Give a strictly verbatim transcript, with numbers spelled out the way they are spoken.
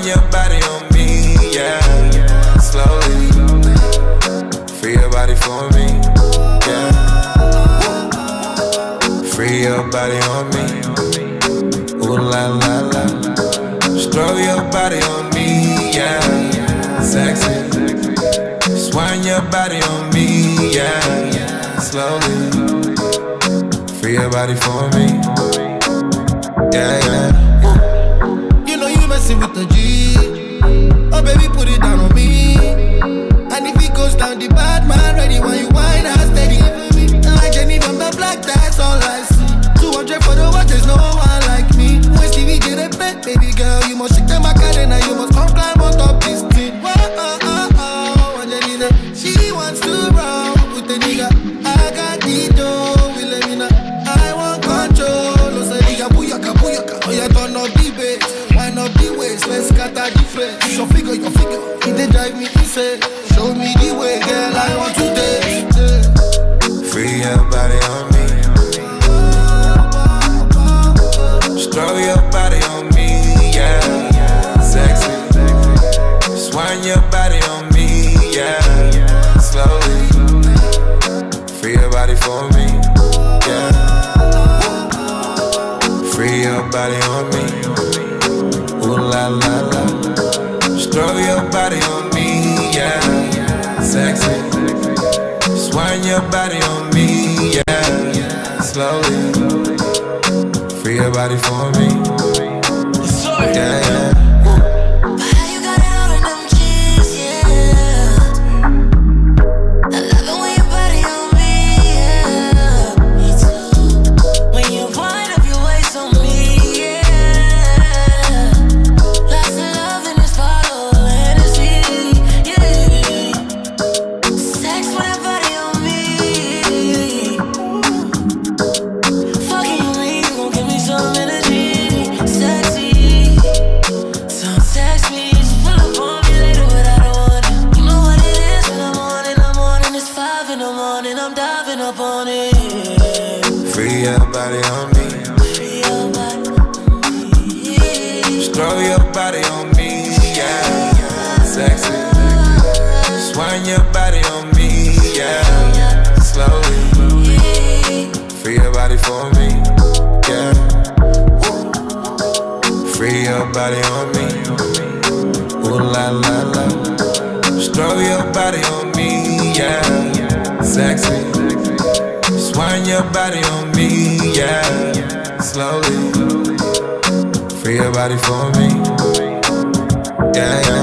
Wind your body on me, yeah. Slowly. Free your body for me, yeah. Free your body on me. Ooh la la la. Stroll your body on me, yeah. Sexy. Just wind your body on me, yeah. Slowly. Free your body for me, yeah, yeah. You know you messing with the G. Oh baby, put it down on me. And if it goes down, the bad man ready when you whine and steady. Like Jenny from the block, that's all I see. Two hundred for the watch, there's no one like me. When Stevie get a bet, baby girl, you must shake the Macarena, you must come climb on top this thing. Whoa, oh, oh, oh, Angelina, she wants to roll with the nigga. I got the dough, we let me know. I want control, oh, say nigga, booyaka, booyaka. Oh, yeah, turn up the bass, wind up the waist, let's scatter the face. Your figure, your figure, it dey drive me insane. Show me the way, girl, I want to dance. Free your body on me. Stroll your body on me, yeah. Sexy. Just wind your body on me, yeah. Slowly. Free your body for me, yeah. Free your body on me. Ooh la la la. Stroll your body on me, yeah. Sexy. Just wind your body on me, yeah. Slowly. Free your body for me, yeah, yeah. Slowly, free your body for me, yeah, yeah.